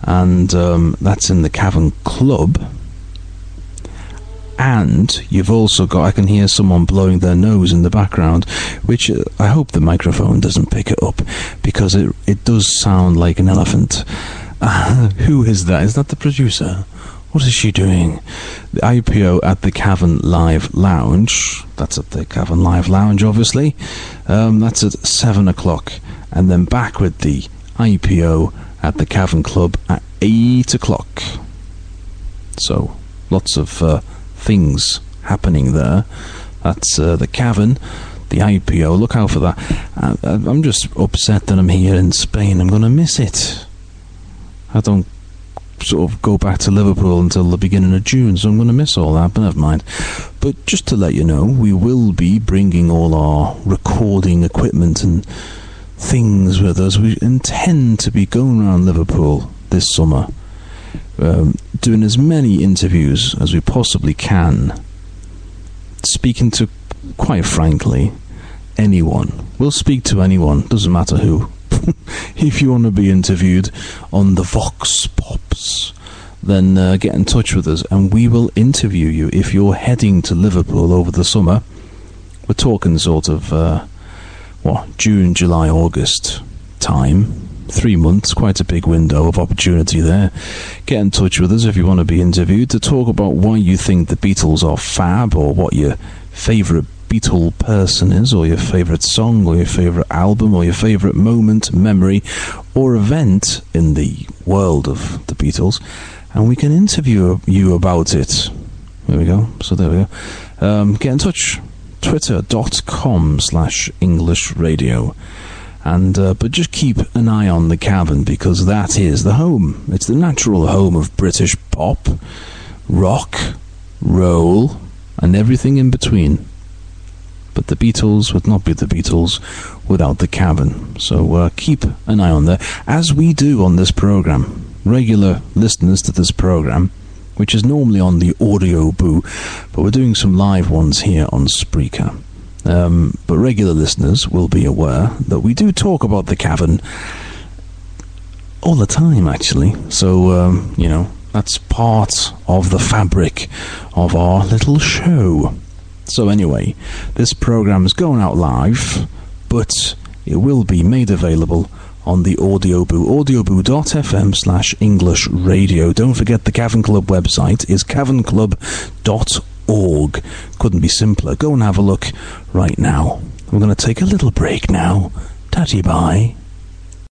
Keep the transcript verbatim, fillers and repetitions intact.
and um, that's in the Cavern Club. And you've also got, I can hear someone blowing their nose in the background, which uh, I hope the microphone doesn't pick it up, because it it does sound like an elephant. Uh, who is that? Is that the producer? What is she doing? The I P O at the Cavern Live Lounge. That's at the Cavern Live Lounge, obviously. Um, that's at seven o'clock. And then back with the I P O at the Cavern Club at eight o'clock. So, lots of uh, things happening there. That's uh, the Cavern, the I P O. Look out for that. I, I'm just upset that I'm here in Spain. I'm going to miss it. I don't sort of go back to Liverpool until the beginning of June, so I'm going to miss all that, but never mind. But just to let you know, we will be bringing all our recording equipment and things with us. We intend to be going around Liverpool this summer, um, doing as many interviews as we possibly can, speaking to, quite frankly, anyone. We'll speak to anyone, doesn't matter who. If you want to be interviewed on the Vox Pops, then uh, get in touch with us and we will interview you. If you're heading to Liverpool over the summer, we're talking sort of uh, what, June, July, August time, three months, quite a big window of opportunity there. Get in touch with us if you want to be interviewed, to talk about why you think the Beatles are fab, or what your favourite Beatle person is, or your favourite song, or your favourite album, or your favourite moment, memory, or event in the world of the Beatles, and we can interview you about it. There we go. So there we go. Um, get in touch. Twitter.com slash English Radio. And uh, but just keep an eye on the Cavern, because that is the home. It's the natural home of British pop, rock, roll, and everything in between. But the Beatles would not be the Beatles without the Cavern. So uh, keep an eye on there, as we do on this program. Regular listeners to this program, which is normally on the Audio Boo, but we're doing some live ones here on Spreaker. Um, but regular listeners will be aware that we do talk about the Cavern all the time, actually. So, um, you know, that's part of the fabric of our little show. So anyway, this program is going out live, but it will be made available on the Audio Boo, audioboo.fm slash English Radio. Don't forget the Cavern Club website is cavern club dot org. Couldn't be simpler. Go and have a look right now. We're going to take a little break now. Tatty bye.